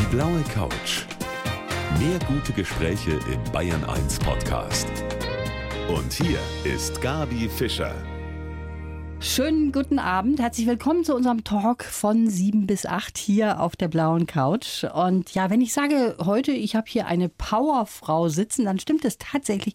blaue Couch. Mehr gute Gespräche im Bayern 1 Podcast. Und hier ist Gabi Fischer. Schönen guten Abend, herzlich willkommen zu unserem Talk von 7 bis 8 hier auf der blauen Couch. Und ja, wenn ich sage heute, ich habe hier eine Powerfrau sitzen, dann stimmt es tatsächlich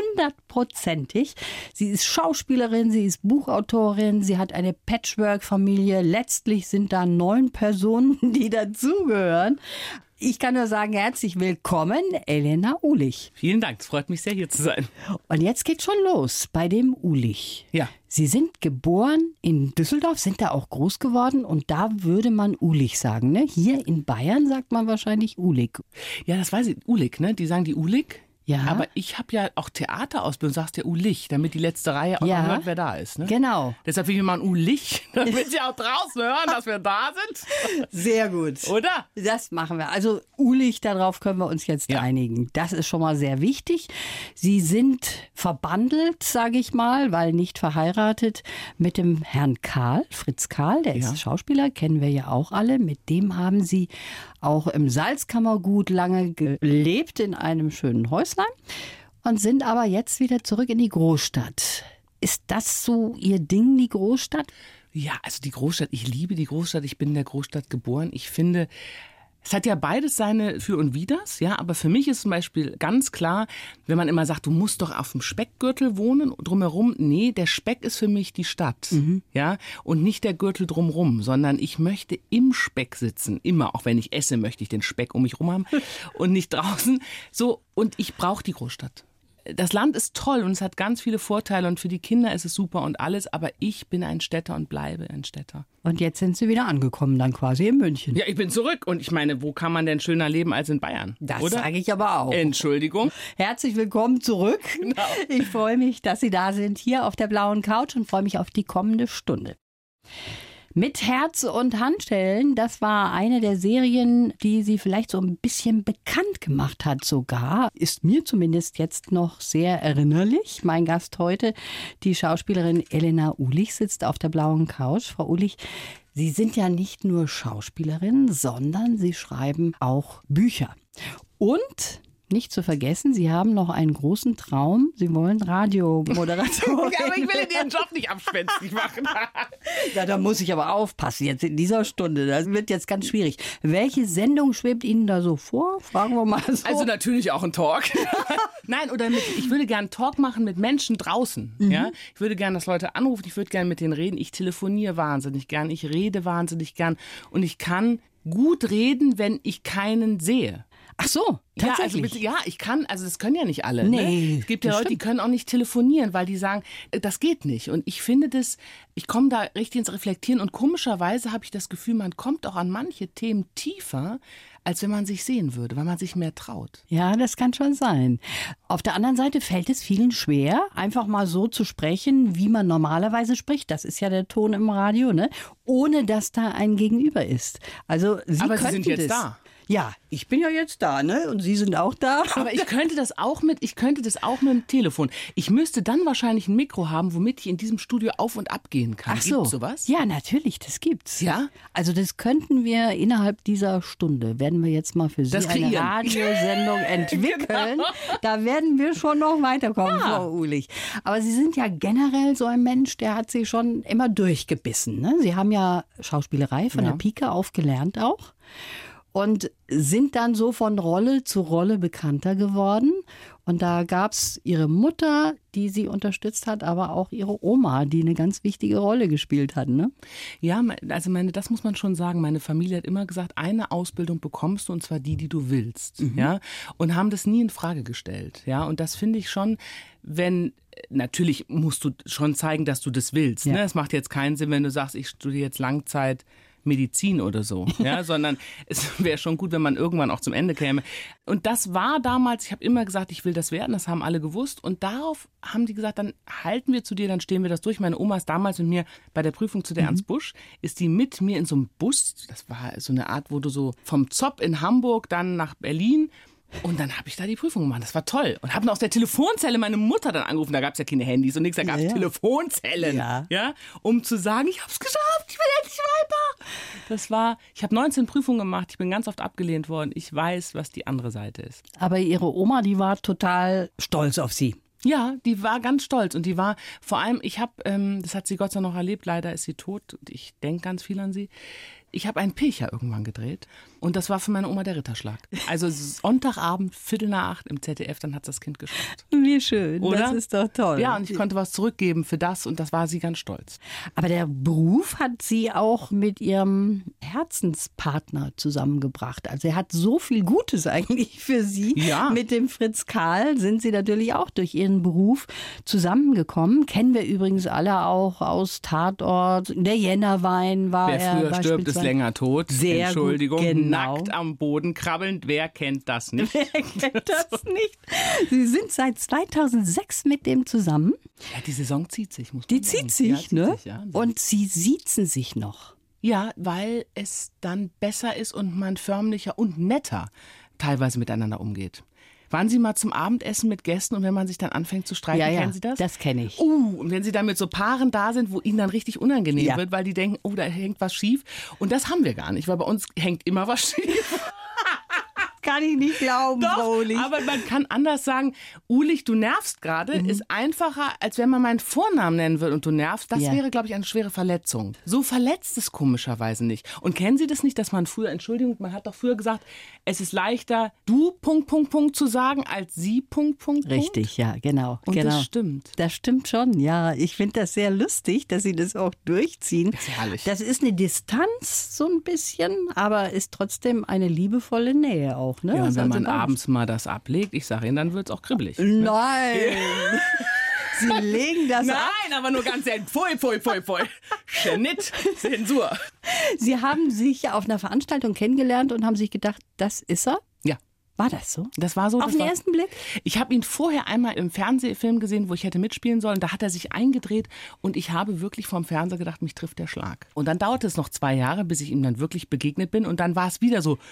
100%ig. Sie ist Schauspielerin, sie ist Buchautorin, sie hat eine Patchwork-Familie. Letztlich sind da 9 Personen, die dazugehören. Ich kann nur sagen, herzlich willkommen, Elena Uhlich. Vielen Dank, es freut mich sehr, hier zu sein. Und jetzt geht's schon los bei dem Uhlich. Ja. Sie sind geboren in Düsseldorf, sind da auch groß geworden und da würde man Uhlich sagen, ne? Hier in Bayern sagt man wahrscheinlich Uhlig. Ja, das weiß ich, Uhlig, ne? Die sagen die Uhlig. Ja. Aber ich habe ja auch Theaterausbildung, sagst ja Uhlich, damit die letzte Reihe auch noch hört, wer da ist. Ne? Genau. Deshalb will ich mal ein Uhlich, damit sie auch draußen hören, dass wir da sind. Sehr gut. Oder? Das machen wir. Also Uhlich, darauf können wir uns jetzt einigen. Das ist schon mal sehr wichtig. Sie sind verbandelt, sage ich mal, weil nicht verheiratet, mit dem Herrn Karl, Fritz Karl, der ist Schauspieler, kennen wir ja auch alle. Mit dem haben Sie auch im Salzkammergut lange gelebt, in einem schönen Häuslein. Und sind aber jetzt wieder zurück in die Großstadt. Ist das so Ihr Ding, die Großstadt? Ja, also die Großstadt, ich liebe die Großstadt, ich bin in der Großstadt geboren. Ich finde, es hat ja beides seine Für und Widers, ja, aber für mich ist zum Beispiel ganz klar, wenn man immer sagt, du musst doch auf dem Speckgürtel wohnen, drumherum, nee, der Speck ist für mich die Stadt, ja, und nicht der Gürtel drumherum, sondern ich möchte im Speck sitzen, immer, auch wenn ich esse, möchte ich den Speck um mich rum haben und nicht draußen, so, und ich brauche die Großstadt. Das Land ist toll und es hat ganz viele Vorteile und für die Kinder ist es super und alles, aber ich bin ein Städter und bleibe ein Städter. Und jetzt sind Sie wieder angekommen, dann quasi in München. Ja, ich bin zurück und ich meine, wo kann man denn schöner leben als in Bayern? Das oder? sage ich aber auch. Entschuldigung. Herzlich willkommen zurück. Genau. Ich freue mich, dass Sie da sind hier auf der blauen Couch und freue mich auf die kommende Stunde. Mit Herz und Handschellen, das war eine der Serien, die sie vielleicht so ein bisschen bekannt gemacht hat sogar. Ist mir zumindest jetzt noch sehr erinnerlich. Mein Gast heute, die Schauspielerin Elena Uhlich, sitzt auf der blauen Couch. Frau Uhlich, Sie sind ja nicht nur Schauspielerin, sondern Sie schreiben auch Bücher. Und nicht zu vergessen, Sie haben noch einen großen Traum. Sie wollen Radiomoderatorin. Ja, aber ich will Ihren Job nicht abspenstig machen. Ja, da muss ich aber aufpassen jetzt in dieser Stunde. Das wird jetzt ganz schwierig. Welche Sendung schwebt Ihnen da so vor? Fragen wir mal so. Also natürlich auch ein Talk. Nein, ich würde gerne einen Talk machen mit Menschen draußen. Ja? Ich würde gerne, dass Leute anrufen, ich würde gerne mit denen reden. Ich telefoniere wahnsinnig gern, ich rede wahnsinnig gern. Und ich kann gut reden, wenn ich keinen sehe. Ach so, tatsächlich? Ja, ich kann, also das können ja nicht alle. Nee, ne? Es gibt ja Leute, die können auch nicht telefonieren, weil die sagen, das geht nicht. Und ich finde ich komme da richtig ins Reflektieren und komischerweise habe ich das Gefühl, man kommt auch an manche Themen tiefer, als wenn man sich sehen würde, weil man sich mehr traut. Ja, das kann schon sein. Auf der anderen Seite fällt es vielen schwer, einfach mal so zu sprechen, wie man normalerweise spricht. Das ist ja der Ton im Radio, ne? Ohne dass da ein Gegenüber ist. Also Aber Sie sind jetzt da. Ja, ich bin ja jetzt da, ne? Und Sie sind auch da. Aber ich könnte das auch mit dem Telefon. Ich müsste dann wahrscheinlich ein Mikro haben, womit ich in diesem Studio auf und ab gehen kann. Ach so. Gibt's sowas? Ja, natürlich, das gibt's. Ja? Also das könnten wir innerhalb dieser Stunde, werden wir jetzt mal für Sie eine Radiosendung entwickeln. Genau. Da werden wir schon noch weiterkommen, Frau Uhlich. Aber Sie sind ja generell so ein Mensch, der hat Sie schon immer durchgebissen, ne? Sie haben ja Schauspielerei von der Pike auf gelernt auch. Und sind dann so von Rolle zu Rolle bekannter geworden. Und da gab's Ihre Mutter, die Sie unterstützt hat, aber auch Ihre Oma, die eine ganz wichtige Rolle gespielt hat, ne? Ja, also das muss man schon sagen. Meine Familie hat immer gesagt, eine Ausbildung bekommst du, und zwar die du willst. Ja? Und haben das nie in Frage gestellt. Ja? Und das finde ich schon, natürlich musst du schon zeigen, dass du das willst. Ne? Es macht jetzt keinen Sinn, wenn du sagst, ich studiere jetzt Langzeit Medizin oder so, ja, sondern es wäre schon gut, wenn man irgendwann auch zum Ende käme. Und das war damals, ich habe immer gesagt, ich will das werden, das haben alle gewusst und darauf haben die gesagt, dann halten wir zu dir, dann stehen wir das durch. Meine Oma ist damals mit mir bei der Prüfung zu der Ernst Busch, ist die mit mir in so einem Bus, das war so eine Art, wo du so vom Zopp in Hamburg dann nach Berlin. Und dann habe ich da die Prüfung gemacht. Das war toll. Und habe aus der Telefonzelle meine Mutter dann angerufen. Da gab es ja keine Handys und nichts. Da gab es Telefonzellen. Ja, um zu sagen, ich habe es geschafft. Ich will endlich weiter. Ich habe 19 Prüfungen gemacht, ich bin ganz oft abgelehnt worden. Ich weiß, was die andere Seite ist. Aber Ihre Oma, die war total stolz auf Sie. Ja, die war ganz stolz und die war vor allem, das hat sie Gott sei Dank noch erlebt, leider ist sie tot und ich denke ganz viel an sie. Ich habe einen Pilcher irgendwann gedreht und das war für meine Oma der Ritterschlag. Also Sonntagabend, 7:45 im ZDF, dann hat das Kind geschaut. Wie schön, oder? Das ist doch toll. Ja, und ich konnte was zurückgeben für das und das war sie ganz stolz. Aber der Beruf hat Sie auch mit Ihrem Herzenspartner zusammengebracht. Also er hat so viel Gutes eigentlich für Sie. Ja. Mit dem Fritz Karl sind Sie natürlich auch durch Ihren Beruf zusammengekommen. Kennen wir übrigens alle auch aus Tatort. Der Jännerwein war Wer er früher stirbt, ist beispielsweise. länger tot. Sehr Entschuldigung, gut, genau. Nackt am Boden krabbelnd, wer kennt das nicht? Wer kennt das nicht? Sie sind seit 2006 mit dem zusammen. Ja, die Saison zieht sich, muss man Die sagen. zieht sich, ja, zieht ne? sich, ja. Und Sie siezen sich noch. Ja, weil es dann besser ist und man förmlicher und netter teilweise miteinander umgeht. Waren Sie mal zum Abendessen mit Gästen und wenn man sich dann anfängt zu streiten, kennen Sie das? Das kenne ich. Und wenn Sie dann mit so Paaren da sind, wo Ihnen dann richtig unangenehm Ja. wird, weil die denken, oh, da hängt was schief. Und das haben wir gar nicht, weil bei uns hängt immer was schief. Kann ich nicht glauben, Doch, Ulich. aber man kann anders sagen, Ulich, du nervst gerade, ist einfacher, als wenn man meinen Vornamen nennen würde und du nervst. Das Ja. wäre, glaube ich, eine schwere Verletzung. So verletzt es komischerweise nicht. Und kennen Sie das nicht, dass man früher, Entschuldigung, man hat doch früher gesagt, es ist leichter, du ... zu sagen, als sie ... Richtig, ja, genau. Und genau. das stimmt. Das stimmt schon, ja. Ich finde das sehr lustig, dass Sie das auch durchziehen. Das ist herrlich. Das ist eine Distanz, so ein bisschen, aber ist trotzdem eine liebevolle Nähe auch. Ne? Ja, und Also wenn man gar nicht- abends mal das ablegt, ich sage Ihnen, dann wird es auch kribbelig. Nein! Sie legen das ab. Nein, aber nur ganz selten. Pfui. Schnitt, Zensur. Sie haben sich auf einer Veranstaltung kennengelernt und haben sich gedacht, das ist er. Ja, War das so? das war so. Auf das den war, ersten Blick? Ich habe ihn vorher einmal im Fernsehfilm gesehen, wo ich hätte mitspielen sollen. Da hat er sich eingedreht und ich habe wirklich vorm Fernseher gedacht, mich trifft der Schlag. Und dann dauerte es noch 2 Jahre, bis ich ihm dann wirklich begegnet bin. Und dann war es wieder so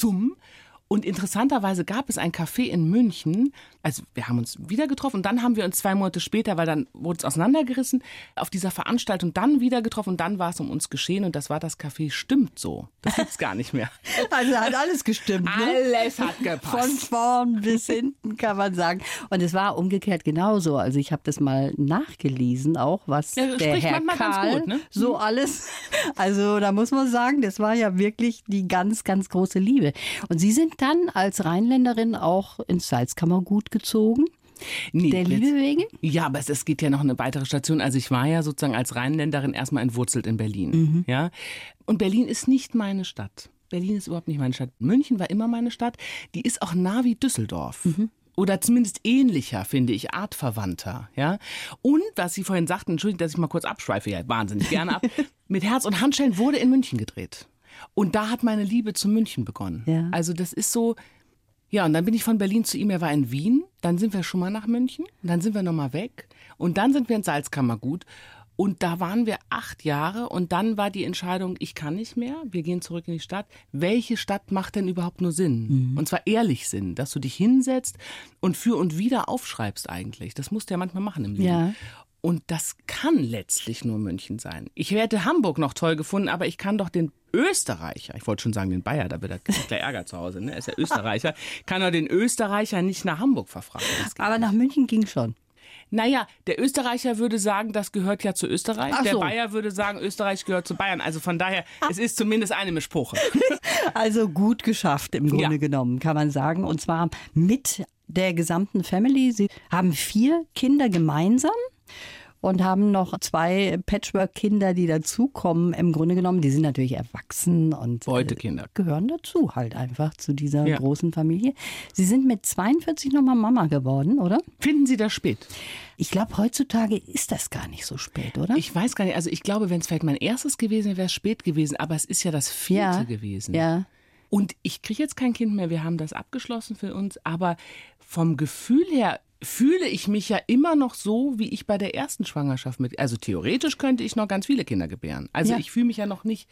Und interessanterweise gab es ein Café in München, also wir haben uns wieder getroffen und dann haben wir uns 2 Monate später, weil dann wurde es auseinandergerissen, auf dieser Veranstaltung dann wieder getroffen und dann war es um uns geschehen und das war das Café Stimmt so. Das gibt's gar nicht mehr. Also hat alles gestimmt. Ne? Alles hat Von gepasst. vorn bis hinten kann man sagen. Und es war umgekehrt genauso. Also ich habe das mal nachgelesen auch, was Ja, der spricht Herr manchmal ganz Karl gut, ne? so alles. Also da muss man sagen, das war ja wirklich die ganz, ganz große Liebe. Und Sie sind dann als Rheinländerin auch ins Salzkammergut gezogen. Nee, Der Liebe wegen? Ja, aber es geht ja noch eine weitere Station. Also ich war ja sozusagen als Rheinländerin erstmal entwurzelt in Berlin. Ja? Und Berlin ist nicht meine Stadt. Berlin ist überhaupt nicht meine Stadt. München war immer meine Stadt. Die ist auch nah wie Düsseldorf. Oder zumindest ähnlicher, finde ich, artverwandter. Ja? Und, was Sie vorhin sagten, Entschuldigung, dass ich mal kurz abschweife, ja, wahnsinnig gerne ab. Mit Herz und Handschellen wurde in München gedreht. Und da hat meine Liebe zu München begonnen. Ja. Also das ist so... Ja, und dann bin ich von Berlin zu ihm, er war in Wien, dann sind wir schon mal nach München, dann sind wir nochmal weg und dann sind wir ins Salzkammergut und da waren wir 8 Jahre und dann war die Entscheidung, ich kann nicht mehr, wir gehen zurück in die Stadt. Welche Stadt macht denn überhaupt nur Sinn? Und zwar ehrlich Sinn, dass du dich hinsetzt und für und wieder aufschreibst eigentlich. Das musst du ja manchmal machen im Leben. Ja. Und das kann letztlich nur München sein. Ich hätte Hamburg noch toll gefunden, aber ich kann doch den Österreicher, ich wollte schon sagen den Bayer, da wird er gleich Ärger zu Hause, ne? Er ist ja Österreicher, kann doch den Österreicher nicht nach Hamburg verfrachten. Das geht Aber nach München ging schon. Naja, der Österreicher würde sagen, das gehört ja zu Österreich. Ach Der so. Bayer würde sagen, Österreich gehört zu Bayern. Also von daher, es ist zumindest eine Mischpoche. Also gut geschafft im Grunde Ja. genommen, kann man sagen. Und zwar mit der gesamten Family. Sie haben 4 Kinder gemeinsam und haben noch 2 Patchwork-Kinder, die dazukommen. Im Grunde genommen, die sind natürlich erwachsen und Beutekinder. gehören dazu halt einfach zu dieser Ja. großen Familie. Sie sind mit 42 nochmal Mama geworden, oder? Finden Sie das spät? Ich glaube, heutzutage ist das gar nicht so spät, oder? Ich weiß gar nicht. Also ich glaube, wenn es vielleicht mein erstes gewesen wäre, wäre es spät gewesen. Aber es ist ja das 4. gewesen. Ja. Und ich kriege jetzt kein Kind mehr. Wir haben das abgeschlossen für uns. Aber vom Gefühl her fühle ich mich ja immer noch so, wie ich bei der ersten Schwangerschaft mit. Also theoretisch könnte ich noch ganz viele Kinder gebären. Also Ja. ich fühle mich ja noch nicht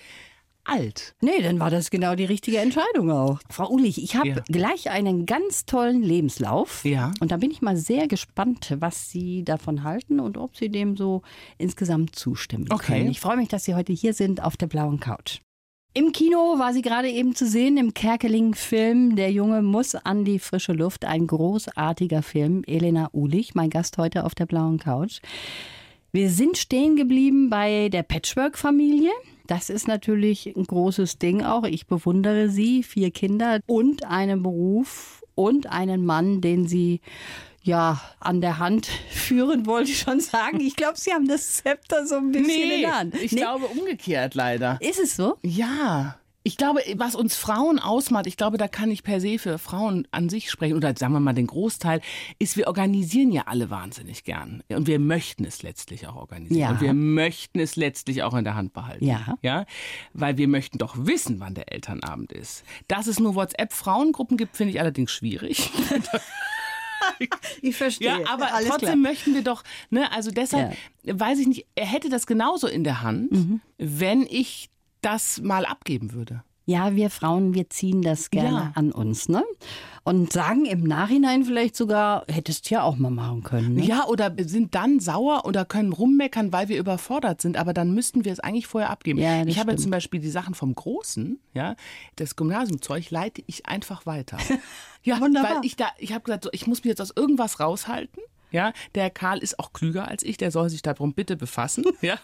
alt. Nee, dann war das genau die richtige Entscheidung auch. Frau Ulich, ich habe Ja. gleich einen ganz tollen Lebenslauf. Ja. Und da bin ich mal sehr gespannt, was Sie davon halten und ob Sie dem so insgesamt zustimmen Okay. können. Ich freue mich, dass Sie heute hier sind auf der blauen Couch. Im Kino war sie gerade eben zu sehen, im Kerkeling-Film Der Junge muss an die frische Luft. Ein großartiger Film. Elena Uhlig, mein Gast heute auf der blauen Couch. Wir sind stehen geblieben bei der Patchwork-Familie. Das ist natürlich ein großes Ding auch. Ich bewundere sie. 4 Kinder und einen Beruf und einen Mann, den sie an der Hand führen, wollte ich schon sagen. Ich glaube, Sie haben das Zepter so ein bisschen in der Hand. Ich glaube umgekehrt leider. Ist es so? Ja. Ich glaube, was uns Frauen ausmacht, ich glaube, da kann ich per se für Frauen an sich sprechen, oder sagen wir mal den Großteil, ist, wir organisieren ja alle wahnsinnig gern. Und wir möchten es letztlich auch organisieren. Ja. Und wir möchten es letztlich auch in der Hand behalten. Ja. Weil wir möchten doch wissen, wann der Elternabend ist. Dass es nur WhatsApp-Frauengruppen gibt, finde ich allerdings schwierig. Ich verstehe. Ja, aber alles trotzdem klar. möchten wir doch, also deshalb weiß ich nicht, er hätte das genauso in der Hand, wenn ich das mal abgeben würde. Ja, wir Frauen, wir ziehen das gerne an uns, ne? Und sagen im Nachhinein vielleicht sogar, hättest du ja auch mal machen können. Ne? Ja, oder sind dann sauer oder können rummeckern, weil wir überfordert sind. Aber dann müssten wir es eigentlich vorher abgeben. Ja, ich habe stimmt. zum Beispiel die Sachen vom Großen, das Gymnasiumzeug leite ich einfach weiter. Ja, Wunderbar. weil ich habe gesagt, so, ich muss mich jetzt aus irgendwas raushalten. Ja, der Herr Karl ist auch klüger als ich, der soll sich darum bitte befassen. Ja.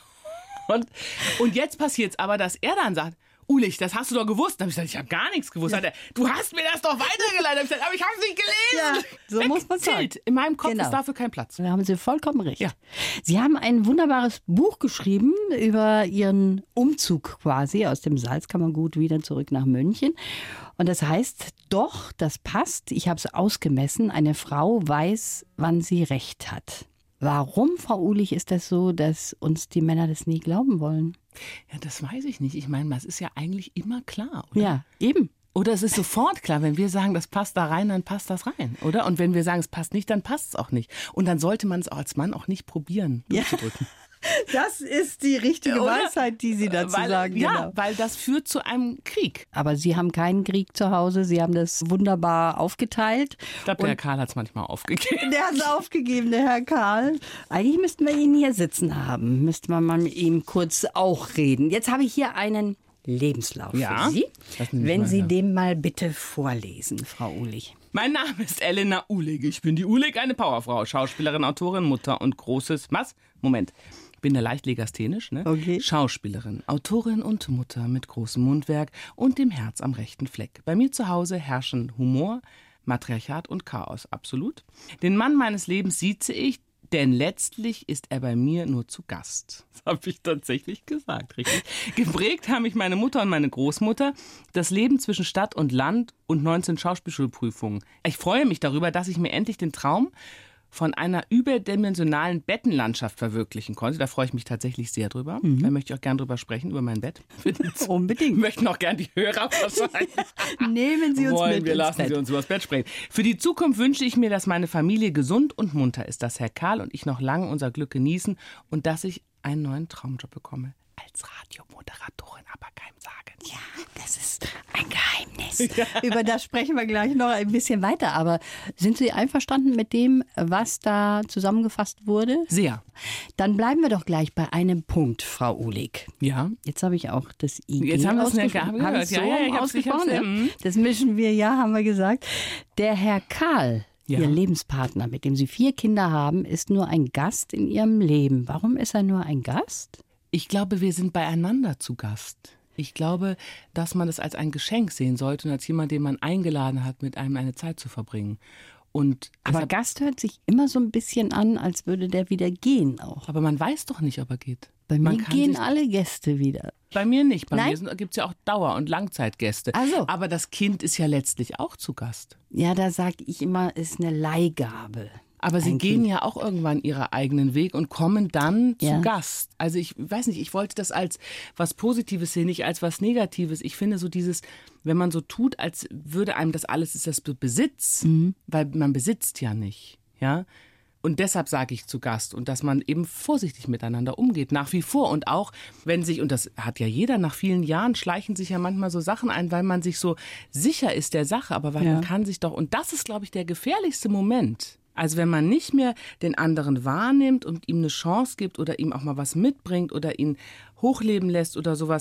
Und jetzt passiert es aber, dass er dann sagt, Uhlig, das hast du doch gewusst. Dann habe ich gesagt, ich habe gar nichts gewusst. Sagt er, du hast mir das doch weitergeleitet. Ich gesagt, aber ich habe es nicht gelesen. Ja, so muss man sagen. In meinem Kopf Genau. ist dafür kein Platz. Da haben Sie vollkommen recht. Ja. Sie haben ein wunderbares Buch geschrieben über Ihren Umzug quasi aus dem Salzkammergut wieder zurück nach München. Und das heißt, doch, das passt. Ich habe es ausgemessen. Eine Frau weiß, wann sie recht hat. Warum, Frau Uhlig, ist das so, dass uns die Männer das nie glauben wollen? Ja, das weiß ich nicht. Ich meine, das ist ja eigentlich immer klar, oder? Ja, eben. Oder es ist sofort klar, wenn wir sagen, das passt da rein, dann passt das rein, oder? Und wenn wir sagen, es passt nicht, dann passt es auch nicht. Und dann sollte man es auch als Mann auch nicht probieren, durchzudrücken. Das ist die richtige Oder? Weisheit, die Sie dazu sagen. Ja, Genau. weil das führt zu einem Krieg. Aber Sie haben keinen Krieg zu Hause. Sie haben das wunderbar aufgeteilt. Ich glaube, der Herr Karl hat es manchmal aufgegeben. Der hat es aufgegeben, der Herr Karl. Eigentlich müssten wir ihn hier sitzen haben. Müssten wir mal mit ihm kurz auch reden. Jetzt habe ich hier einen Lebenslauf für Sie. Wenn Sie den mal bitte vorlesen, Frau Uhlig. Mein Name ist Elena Uhlig. Ich bin die Uhlig, eine Powerfrau, Schauspielerin, Autorin, Mutter und großes... Was? Moment. Ich bin da leicht legasthenisch, ne? Okay. Schauspielerin, Autorin und Mutter mit großem Mundwerk und dem Herz am rechten Fleck. Bei mir zu Hause herrschen Humor, Matriarchat und Chaos, absolut. Den Mann meines Lebens sieze ich, denn letztlich ist er bei mir nur zu Gast. Das habe ich tatsächlich gesagt, richtig. Geprägt haben mich meine Mutter und meine Großmutter, das Leben zwischen Stadt und Land und 19 Schauspielschulprüfungen. Ich freue mich darüber, dass ich mir endlich den Traum von einer überdimensionalen Bettenlandschaft verwirklichen konnte. Da freue ich mich tatsächlich sehr drüber. Da möchte ich auch gern drüber sprechen, über mein Bett. Unbedingt. Möchten auch gern die Hörer wahrscheinlich. Nehmen Sie uns mit Wir ins lassen Bett. Sie uns über das Bett sprechen. Für die Zukunft wünsche ich mir, dass meine Familie gesund und munter ist, dass Herr Karl und ich noch lange unser Glück genießen und dass ich einen neuen Traumjob bekomme. Als Radiomoderatorin, aber keinem sagen. Ja, das ist ein Geheimnis. Über das sprechen wir gleich noch ein bisschen weiter. Aber sind Sie einverstanden mit dem, was da zusammengefasst wurde? Sehr. Dann bleiben wir doch gleich bei einem Punkt, Frau Uhlig. Ja. Jetzt habe ich auch das IG Jetzt haben wir es ausgesprochen. gehört. Habe ich so Ja, ich hab's, ausgesprochen, ja. ne? Das mischen wir, haben wir gesagt. Der Herr Karl, Ja. Ihr Lebenspartner, mit dem Sie 4 Kinder haben, ist nur ein Gast in Ihrem Leben. Warum ist er nur ein Gast? Ich glaube, wir sind beieinander zu Gast. Ich glaube, dass man das als ein Geschenk sehen sollte und als jemand, den man eingeladen hat, mit einem eine Zeit zu verbringen. Und Aber deshalb, Gast hört sich immer so ein bisschen an, als würde der wieder gehen auch. aber man weiß doch nicht, ob er geht. Bei Man mir kann gehen sich- alle Gäste wieder. Bei mir nicht. Bei Nein? mir gibt es ja auch Dauer- und Langzeitgäste. Ach so. Aber das Kind ist ja letztlich auch zu Gast. Ja, da sage ich immer, ist eine Leihgabe. Aber sie Ein gehen Kind. ja auch irgendwann ihren eigenen Weg und kommen dann Ja. zu Gast. Also ich weiß nicht, ich wollte das als was Positives sehen, nicht als was Negatives. Ich finde so dieses, wenn man so tut, als würde einem das alles, ist das Besitz, weil man besitzt ja nicht, ja. Und deshalb sage ich zu Gast und dass man eben vorsichtig miteinander umgeht, nach wie vor. Und auch, wenn sich, und das hat ja jeder, nach vielen Jahren schleichen sich ja manchmal so Sachen ein, weil man sich so sicher ist der Sache, aber weil Ja. man kann sich doch, und das ist, glaube ich, der gefährlichste Moment. Also wenn man nicht mehr den anderen wahrnimmt und ihm eine Chance gibt oder ihm auch mal was mitbringt oder ihn hochleben lässt oder sowas,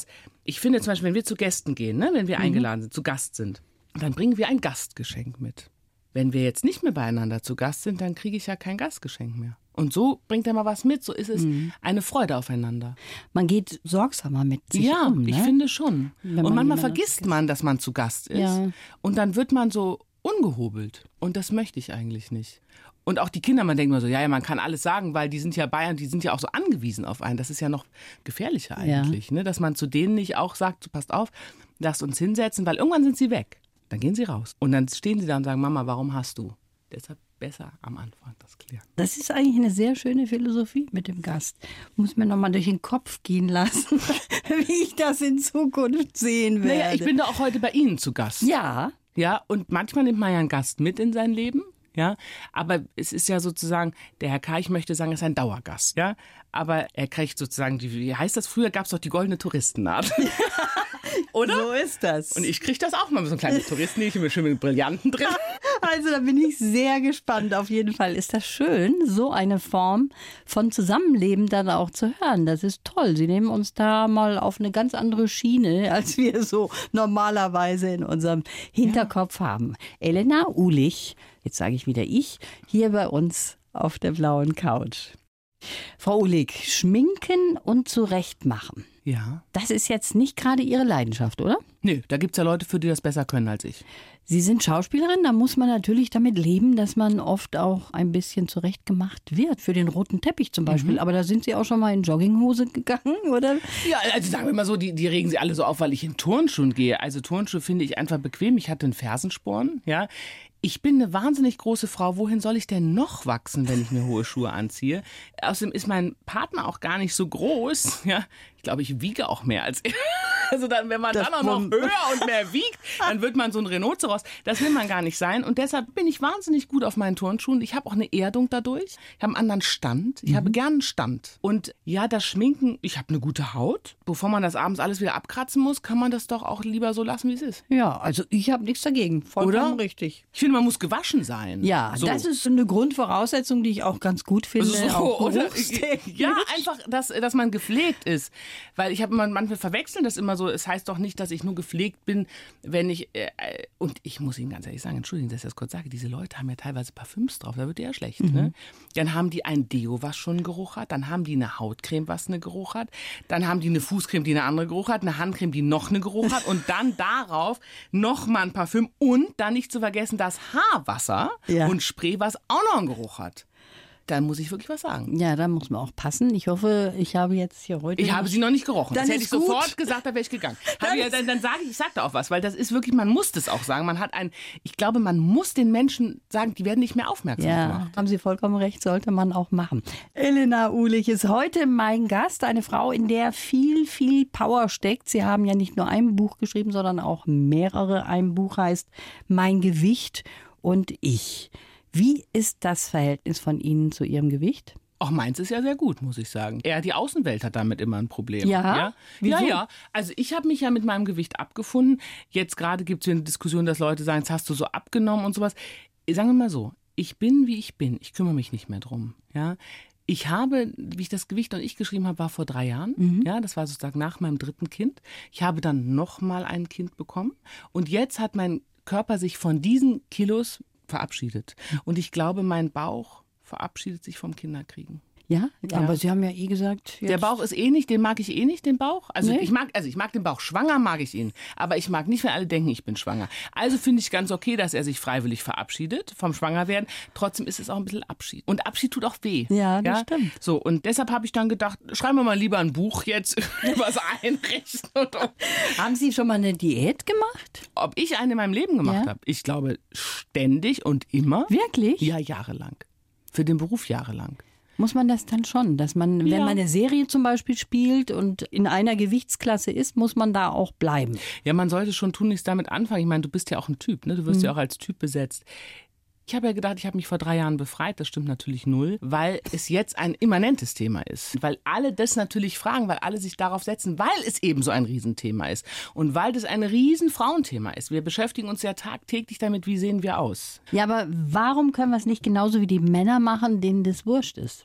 Ich finde zum Beispiel, wenn wir zu Gästen gehen, ne, wenn wir eingeladen sind, zu Gast sind, dann bringen wir ein Gastgeschenk mit. Wenn wir jetzt nicht mehr beieinander zu Gast sind, dann kriege ich ja kein Gastgeschenk mehr. Und so bringt er mal was mit, so ist es eine Freude aufeinander. Man geht sorgsamer mit sich um, ne? Ich finde schon. Und manchmal vergisst man, dass man zu Gast ist. Ja. Und dann wird man so ungehobelt. Und das möchte ich eigentlich nicht. Und auch die Kinder, man denkt immer so, ja, man kann alles sagen, weil die sind ja Bayern, die sind ja auch so angewiesen auf einen. Das ist ja noch gefährlicher eigentlich, ne? Dass man zu denen nicht auch sagt, passt auf, lasst uns hinsetzen, weil irgendwann sind sie weg. Dann gehen sie raus. Und dann stehen sie da und sagen, Mama, warum hast du? Deshalb besser am Anfang das klären. Das ist eigentlich eine sehr schöne Philosophie mit dem Gast. Muss mir noch mal durch den Kopf gehen lassen, wie ich das in Zukunft sehen werde. Naja, ich bin da auch heute bei Ihnen zu Gast. Ja. Ja, und manchmal nimmt man ja einen Gast mit in sein Leben. Ja, aber es ist ja sozusagen, der Herr K., ich möchte sagen, ist ein Dauergast. Ja, aber er kriegt sozusagen, wie heißt das? Früher gab es doch die goldene Touristennaht. Oder? So ist das. Und ich kriege das auch mal mit so einem kleinen Touristennähchen schön mit Brillanten drin. Also da bin ich sehr gespannt. Auf jeden Fall ist das schön, so eine Form von Zusammenleben dann auch zu hören. Das ist toll. Sie nehmen uns da mal auf eine ganz andere Schiene, als wir so normalerweise in unserem Hinterkopf haben. Elena Uhlich, jetzt sage ich wieder ich, hier bei uns auf der blauen Couch. Frau Uhlich, schminken und zurechtmachen. Ja. Das ist jetzt nicht gerade Ihre Leidenschaft, oder? Nö, da gibt es ja Leute, für die das besser können als ich. Sie sind Schauspielerin, da muss man natürlich damit leben, dass man oft auch ein bisschen zurechtgemacht wird. Für den roten Teppich zum Beispiel. Aber da sind Sie auch schon mal in Jogginghose gegangen, oder? Ja, also sagen wir mal so, die regen sie alle so auf, weil ich in Turnschuhen gehe. Also Turnschuhe finde ich einfach bequem. Ich hatte einen Fersensporn, ja. Ich bin eine wahnsinnig große Frau. Wohin soll ich denn noch wachsen, wenn ich mir hohe Schuhe anziehe? Außerdem ist mein Partner auch gar nicht so groß. Ja, ich glaube, ich wiege auch mehr als er. Also dann, wenn man dann auch noch höher und mehr wiegt, dann wird man so ein Rhinoceros. Das will man gar nicht sein. Und deshalb bin ich wahnsinnig gut auf meinen Turnschuhen. Ich habe auch eine Erdung dadurch. Ich habe einen anderen Stand. Ich habe gern einen Stand. Und ja, das Schminken, ich habe eine gute Haut. Bevor man das abends alles wieder abkratzen muss, kann man das doch auch lieber so lassen, wie es ist. Ja, also ich habe nichts dagegen. Vollkommen Oder? Richtig. Ich finde, man muss gewaschen sein. Ja, so. Das ist eine Grundvoraussetzung, die ich auch ganz gut finde. So, auch oder? Ja, einfach, dass man gepflegt ist. Weil ich habe manchmal verwechseln das immer so. Es heißt doch nicht, dass ich nur gepflegt bin, wenn ich, und ich muss Ihnen ganz ehrlich sagen, entschuldigen, dass ich das kurz sage, diese Leute haben ja teilweise Parfüms drauf, da wird ja schlecht. Ne? Dann haben die ein Deo, was schon einen Geruch hat, dann haben die eine Hautcreme, was einen Geruch hat, dann haben die eine Fußcreme, die eine andere Geruch hat, eine Handcreme, die noch einen Geruch hat und dann darauf nochmal ein Parfüm und dann nicht zu vergessen das Haarwasser und Spray, was auch noch einen Geruch hat. Dann muss ich wirklich was sagen. Ja, da muss man auch passen. Ich hoffe, ich habe jetzt hier heute... Ich habe sie noch nicht gerochen. Dann das hätte ist ich gut. sofort gesagt, da wäre ich gegangen. Dann sage ich sag da auch was, weil das ist wirklich, man muss das auch sagen. Ich glaube, man muss den Menschen sagen, die werden nicht mehr aufmerksam gemacht. Haben Sie vollkommen recht, sollte man auch machen. Elena Uhlich ist heute mein Gast, eine Frau, in der viel, viel Power steckt. Sie haben ja nicht nur ein Buch geschrieben, sondern auch mehrere. Ein Buch heißt Mein Gewicht und ich. Wie ist das Verhältnis von Ihnen zu Ihrem Gewicht? Auch meins ist ja sehr gut, muss ich sagen. Eher die Außenwelt hat damit immer ein Problem. Ja? Wieso? Ja. Also ich habe mich ja mit meinem Gewicht abgefunden. Jetzt gerade gibt es eine Diskussion, dass Leute sagen, jetzt hast du so abgenommen und sowas. Sagen wir mal so, ich bin, wie ich bin. Ich kümmere mich nicht mehr drum. Ja. Ich habe, wie ich das Gewicht und ich geschrieben habe, war vor 3 Jahren. Ja, das war sozusagen nach meinem 3. Kind. Ich habe dann nochmal ein Kind bekommen. Und jetzt hat mein Körper sich von diesen Kilos verabschiedet. Und ich glaube, mein Bauch verabschiedet sich vom Kinderkriegen. Ja, aber Sie haben ja gesagt... Der Bauch ist nicht, den mag ich nicht, den Bauch. Also Nee. ich mag den Bauch. Schwanger mag ich ihn. Aber ich mag nicht, wenn alle denken, ich bin schwanger. Also finde ich ganz okay, dass er sich freiwillig verabschiedet vom Schwangerwerden. Trotzdem ist es auch ein bisschen Abschied. Und Abschied tut auch weh. Ja, das stimmt. So, und deshalb habe ich dann gedacht, schreiben wir mal lieber ein Buch jetzt übers Einrichten. Haben Sie schon mal eine Diät gemacht? Ob ich eine in meinem Leben gemacht habe? Ich glaube, ständig und immer. Wirklich? Ja, jahrelang. Für den Beruf jahrelang. Muss man das dann schon, dass man, wenn man eine Serie zum Beispiel spielt und in einer Gewichtsklasse ist, muss man da auch bleiben? Ja, man sollte schon tunlichst damit anfangen. Ich meine, du bist ja auch ein Typ, ne? Du wirst ja auch als Typ besetzt. Ich habe ja gedacht, ich habe mich vor 3 Jahren befreit. Das stimmt natürlich null, weil es jetzt ein immanentes Thema ist. Weil alle das natürlich fragen, weil alle sich darauf setzen, weil es eben so ein Riesenthema ist. Und weil das ein Riesenfrauenthema ist. Wir beschäftigen uns ja tagtäglich damit, wie sehen wir aus. Ja, aber warum können wir es nicht genauso wie die Männer machen, denen das wurscht ist?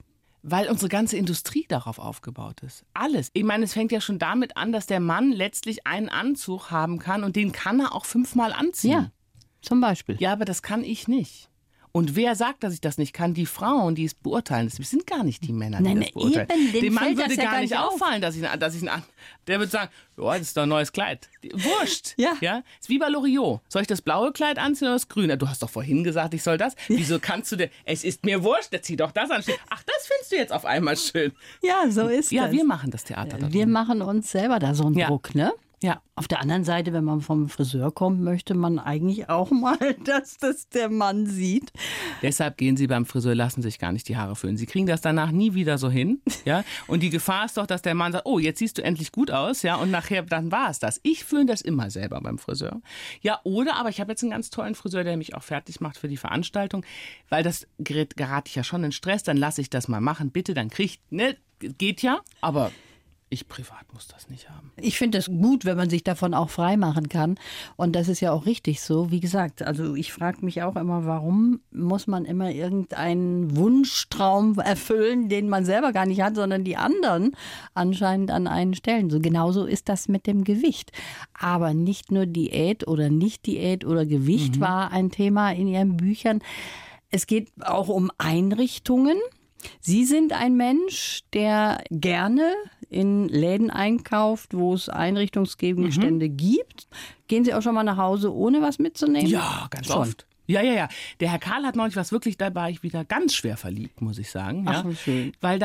Weil unsere ganze Industrie darauf aufgebaut ist. Alles. Ich meine, es fängt ja schon damit an, dass der Mann letztlich einen Anzug haben kann und den kann er auch 5-mal anziehen. Ja, zum Beispiel. Ja, aber das kann ich nicht. Und wer sagt, dass ich das nicht kann? Die Frauen, die es beurteilen. Das sind gar nicht die Männer, die das beurteilen. Dem Mann würde gar nicht auffallen, dass ich der würde sagen, das ist doch ein neues Kleid. Wurscht. Ja? Ist wie bei Loriot. Soll ich das blaue Kleid anziehen oder das grüne? Du hast doch vorhin gesagt, ich soll das. Wieso kannst du denn? Es ist mir wurscht, zieh doch das an. Ach, das findest du jetzt auf einmal schön. Ja, so ist das. Ja, wir machen das Theater da. Wir machen uns selber da so einen Druck, ne? Ja. Auf der anderen Seite, wenn man vom Friseur kommt, möchte man eigentlich auch mal, dass das der Mann sieht. Deshalb gehen Sie beim Friseur, lassen sich gar nicht die Haare föhnen. Sie kriegen das danach nie wieder so hin. Ja? Und die Gefahr ist doch, dass der Mann sagt, oh, jetzt siehst du endlich gut aus. Ja? Und nachher, dann war es das. Ich föhne das immer selber beim Friseur. Ja, aber ich habe jetzt einen ganz tollen Friseur, der mich auch fertig macht für die Veranstaltung. Weil das gerate ich ja schon in Stress, dann lasse ich das mal machen. Bitte, dann geht ja, aber... Ich privat muss das nicht haben. Ich finde es gut, wenn man sich davon auch frei machen kann. Und das ist ja auch richtig so. Wie gesagt, also ich frage mich auch immer, warum muss man immer irgendeinen Wunschtraum erfüllen, den man selber gar nicht hat, sondern die anderen anscheinend an einen stellen. So genauso ist das mit dem Gewicht. Aber nicht nur Diät oder Nicht-Diät oder Gewicht war ein Thema in Ihren Büchern. Es geht auch um Einrichtungen. Sie sind ein Mensch, der gerne in Läden einkauft, wo es Einrichtungsgegenstände gibt. Gehen Sie auch schon mal nach Hause, ohne was mitzunehmen? Ja, ganz oft. Ja. Der Herr Karl hat neulich was wirklich, da war ich wieder ganz schwer verliebt, muss ich sagen. Ja? Ach, schön. Weil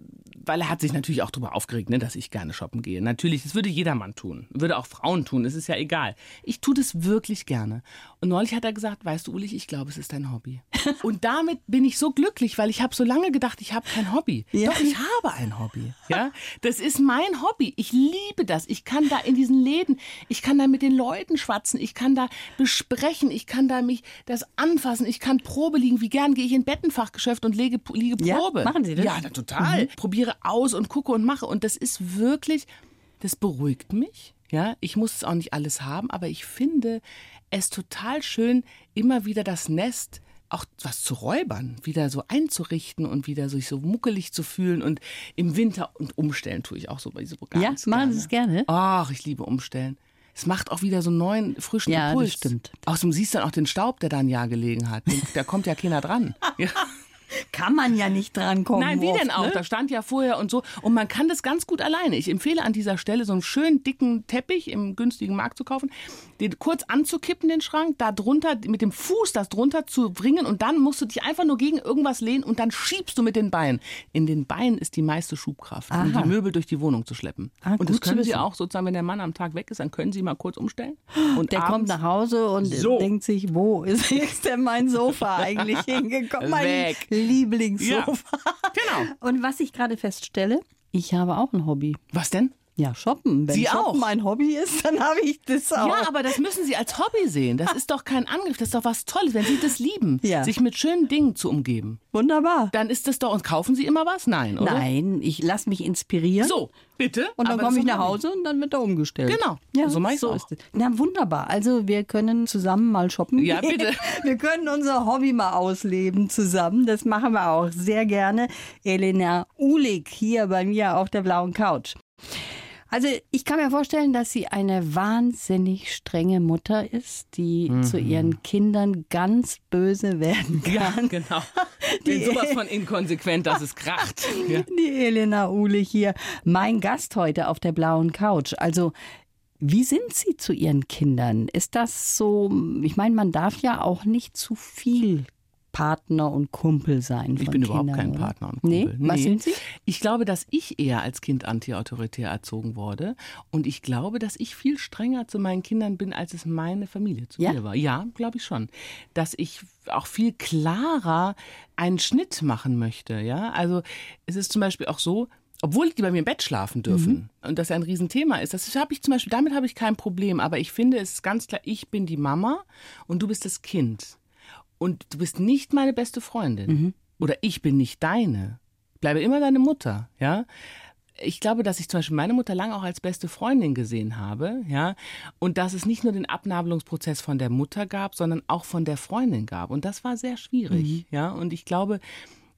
er hat sich natürlich auch darüber aufgeregt, ne, dass ich gerne shoppen gehe. Natürlich, das würde jedermann tun. Würde auch Frauen tun, es ist ja egal. Ich tue das wirklich gerne. Und neulich hat er gesagt, weißt du, Ulich, ich glaube, es ist dein Hobby. Und damit bin ich so glücklich, weil ich habe so lange gedacht, ich habe kein Hobby. Ja. Doch, ich habe ein Hobby. Ja? Das ist mein Hobby. Ich liebe das. Ich kann da in diesen Läden, ich kann da mit den Leuten schwatzen, ich kann da besprechen, ich kann da mich das anfassen, ich kann Probe liegen. Wie gern gehe ich in Bettenfachgeschäft und liege Probe. Ja, machen Sie das? Ja, total. Probiere aus und gucke und mache. Und das ist wirklich, das beruhigt mich. Ja, ich muss es auch nicht alles haben, aber ich finde es total schön, immer wieder das Nest auch was zu räubern, wieder so einzurichten und wieder sich so muckelig zu fühlen und im Winter und umstellen tue ich auch so ganz Ja, machen Sie es gerne? Ach, ich liebe umstellen. Es macht auch wieder so einen neuen, frischen Impuls. Ja, das stimmt. Außerdem siehst du dann auch den Staub, der da ein Jahr gelegen hat. Da kommt ja keiner dran. Ja. Kann man ja nicht drankommen. Nein, wie oft, denn auch? Ne? Da stand ja vorher und so. Und man kann das ganz gut alleine. Ich empfehle an dieser Stelle so einen schönen dicken Teppich im günstigen Markt zu kaufen, den kurz anzukippen, den Schrank, da drunter mit dem Fuß das drunter zu bringen und dann musst du dich einfach nur gegen irgendwas lehnen und dann schiebst du mit den Beinen. In den Beinen ist die meiste Schubkraft, um die Möbel durch die Wohnung zu schleppen. Und das können Sie auch sozusagen, wenn der Mann am Tag weg ist, dann können Sie mal kurz umstellen. Und der kommt nach Hause und denkt sich, wo ist jetzt denn mein Sofa eigentlich hingekommen? Mein Lieblingssofa. Ja, genau. Und was ich gerade feststelle, ich habe auch ein Hobby. Was denn? Ja, shoppen. Wenn Sie Shoppen auch? mein Hobby ist, dann habe ich das auch. Ja, aber das müssen Sie als Hobby sehen. Das ist doch kein Angriff, das ist doch was Tolles, wenn Sie das lieben, sich mit schönen Dingen zu umgeben. Wunderbar. Dann ist das doch, und kaufen Sie immer was? Nein, oder? Nein, ich lasse mich inspirieren. So, bitte. Und dann komme ich nach Hause und dann wird er umgestellt. Genau, ja, so mache ich es auch. Na, wunderbar. Also wir können zusammen mal shoppen. Ja, bitte. Wir können unser Hobby mal ausleben zusammen. Das machen wir auch sehr gerne. Elena Uhlig hier bei mir auf der blauen Couch. Also ich kann mir vorstellen, dass sie eine wahnsinnig strenge Mutter ist, die zu ihren Kindern ganz böse werden kann. Ja, genau. Bin sowas von inkonsequent, dass es kracht. Ja. Die Elena Uhlig hier, mein Gast heute auf der blauen Couch. Also wie sind Sie zu Ihren Kindern? Ist das so, ich meine, man darf ja auch nicht zu viel Partner und Kumpel sein von Ich bin Kindern, überhaupt kein oder? Partner und Kumpel. Nee? Was sind Sie? Ich glaube, dass ich eher als Kind antiautoritär erzogen wurde. Und ich glaube, dass ich viel strenger zu meinen Kindern bin, als es meine Familie zu mir war. Ja, glaube ich schon. Dass ich auch viel klarer einen Schnitt machen möchte. Ja? Also es ist zum Beispiel auch so, obwohl die bei mir im Bett schlafen dürfen und das ein Riesenthema ist, das habe ich zum Beispiel, damit habe ich kein Problem. Aber ich finde, es ist ganz klar, ich bin die Mama und du bist das Kind. Und du bist nicht meine beste Freundin. Oder ich bin nicht deine. Ich bleibe immer deine Mutter, ja. Ich glaube, dass ich zum Beispiel meine Mutter lange auch als beste Freundin gesehen habe, ja. Und dass es nicht nur den Abnabelungsprozess von der Mutter gab, sondern auch von der Freundin gab. Und das war sehr schwierig, ja. Und ich glaube,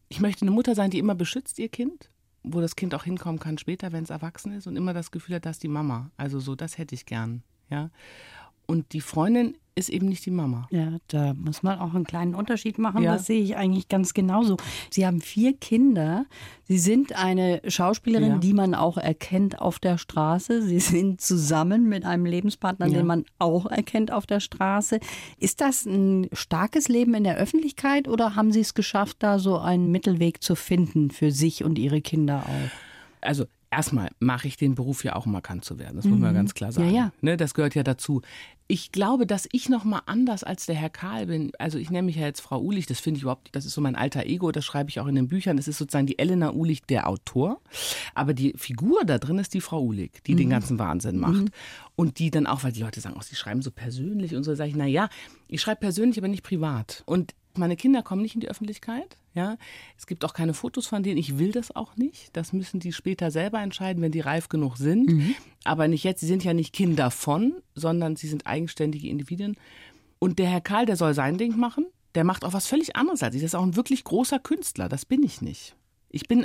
Ich möchte eine Mutter sein, die immer beschützt ihr Kind, wo das Kind auch hinkommen kann später, wenn es erwachsen ist und immer das Gefühl hat, das ist die Mama. Also so, das hätte ich gern. Ja? Und die Freundin ist eben nicht die Mama. Ja, da muss man auch einen kleinen Unterschied machen. Ja. Das sehe ich eigentlich ganz genauso. Sie haben 4 Kinder. Sie sind eine Schauspielerin, Ja. die man auch erkennt auf der Straße. Sie sind zusammen mit einem Lebenspartner, Ja. den man auch erkennt auf der Straße. Ist das ein starkes Leben in der Öffentlichkeit oder haben Sie es geschafft, da so einen Mittelweg zu finden für sich und Ihre Kinder auch? Also erstmal mache ich den Beruf ja auch, um erkannt zu werden. Das muss man ganz klar sagen. Ja, ja. Ne, das gehört ja dazu. Ich glaube, dass ich noch mal anders als der Herr Karl bin. Also ich nenne mich ja jetzt Frau Uhlich. Das finde ich überhaupt, das ist so mein alter Ego. Das schreibe ich auch in den Büchern. Das ist sozusagen die Elena Uhlich, der Autor. Aber die Figur da drin ist die Frau Uhlich, die den ganzen Wahnsinn macht. Und die dann auch, weil die Leute sagen, sie schreiben so persönlich und so, sage ich, naja, ich schreibe persönlich, aber nicht privat. Und meine Kinder kommen nicht in die Öffentlichkeit. Ja, es gibt auch keine Fotos von denen. Ich will das auch nicht. Das müssen die später selber entscheiden, wenn die reif genug sind. Aber nicht jetzt. Sie sind ja nicht Kinder von, sondern sie sind eigenständige Individuen. Und der Herr Karl, der soll sein Ding machen. Der macht auch was völlig anderes als ich. Das ist auch ein wirklich großer Künstler. Das bin ich nicht. Ich bin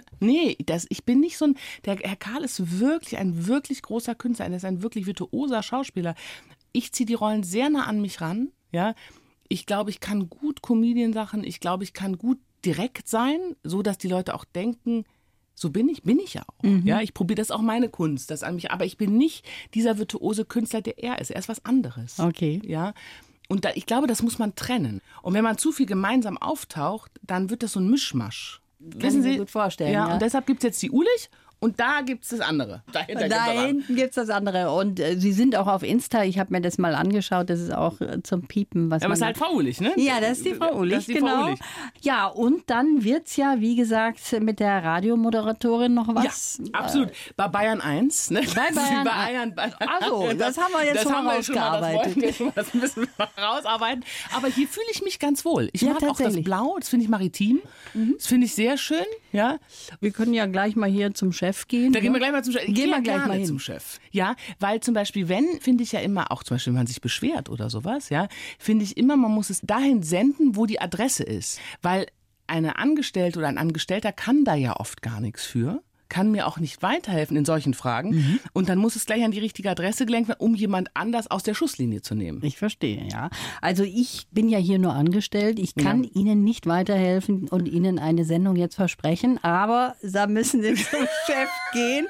nicht so ein, der Herr Karl ist wirklich ein wirklich großer Künstler. Er ist ein wirklich virtuoser Schauspieler. Ich ziehe die Rollen sehr nah an mich ran. Ja, ich glaube, ich kann gut Comedian-Sachen. Ich glaube, ich kann gut direkt sein, so dass die Leute auch denken, so bin ich ja auch. Ja, ich probiere das auch meine Kunst, das an mich, aber ich bin nicht dieser virtuose Künstler, der er ist. Er ist was anderes. Okay. Ja. Und ich glaube, das muss man trennen. Und wenn man zu viel gemeinsam auftaucht, dann wird das so ein Mischmasch. Wissen Sie gut vorstellen. Ja, und deshalb gibt es jetzt die Uhlich. Und da gibt es das andere. Da hinten gibt es das andere. Und Sie sind auch auf Insta. Ich habe mir das mal angeschaut. Das ist auch zum Piepen. Aber es ist halt Frau Uhlich, ne? Ja, das ist die Frau Uhlich, Das ist die genau. Frau Uhlich. Ja, und dann wird es ja, wie gesagt, mit der Radiomoderatorin noch was. Ja, absolut. Bei Bayern 1. Ne? Bayern Achso, das haben wir jetzt schon mal rausgearbeitet. Das wollten wir schon mal, das müssen wir noch rausarbeiten. Aber hier fühle ich mich ganz wohl. Ich mag auch das Blau, das finde ich maritim. Das finde ich sehr schön. Ja. Wir können ja gleich mal hier zum Chef gehen. Da gehen wir gleich mal zum Chef. Gehen wir gleich mal hin. Zum Chef. Ja, weil zum Beispiel, finde ich ja immer, auch zum Beispiel, wenn man sich beschwert oder sowas, ja, finde ich immer, man muss es dahin senden, wo die Adresse ist. Weil eine Angestellte oder ein Angestellter kann da ja oft gar nichts für. Kann mir auch nicht weiterhelfen in solchen Fragen. Und dann muss es gleich an die richtige Adresse gelenkt werden, um jemand anders aus der Schusslinie zu nehmen. Ich verstehe, ja. Also ich bin ja hier nur angestellt. Ich kann Ihnen nicht weiterhelfen und Ihnen eine Sendung jetzt versprechen. Aber da müssen Sie zum Chef gehen.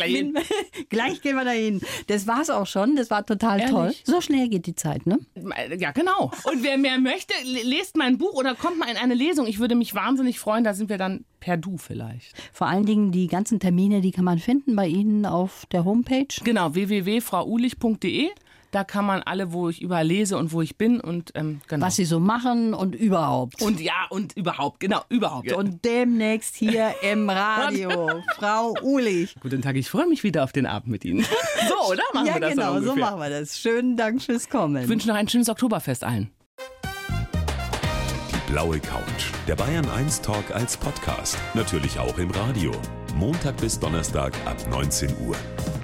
Gleich gehen wir dahin. Das war's auch schon. Das war total toll. So schnell geht die Zeit, ne? Ja, genau. Und wer mehr möchte, lest mein Buch oder kommt mal in eine Lesung. Ich würde mich wahnsinnig freuen. Da sind wir dann per Du vielleicht. Vor allen Dingen die ganzen Termine, die kann man finden bei Ihnen auf der Homepage. Genau, www.frauulich.de. Da kann man alle, wo ich überall lese und wo ich bin und genau. Was Sie so machen und überhaupt. Und ja, und überhaupt, genau, überhaupt. Und demnächst hier im Radio, Frau Uhlich. Guten Tag, ich freue mich wieder auf den Abend mit Ihnen. So, oder? Machen wir das genau, so machen wir das. Schönen Dank fürs Kommen. Ich wünsche noch ein schönes Oktoberfest allen. Blaue Couch. Der Bayern 1 Talk als Podcast. Natürlich auch im Radio. Montag bis Donnerstag ab 19 Uhr.